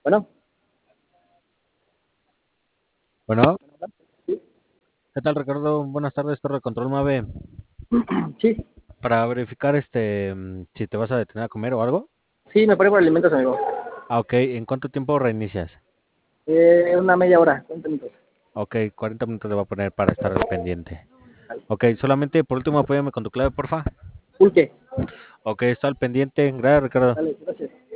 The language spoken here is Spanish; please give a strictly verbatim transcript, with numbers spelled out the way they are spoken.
Bueno, Bueno, sí, ¿qué tal, Ricardo? Buenas tardes, Torre de Control Mave. sí, Para verificar este mm, si te vas a detener a comer o algo. sí, me paré por alimentos, amigo. Ah, ok. ¿En cuánto tiempo reinicias? Eh, una media hora, veinte minutos. Ok, cuarenta minutos le voy a poner para estar al pendiente. Vale. Ok, solamente por último apóyame con tu clave, porfa. Pulque, Ok, está al pendiente. Gracias, Ricardo. dale, gracias.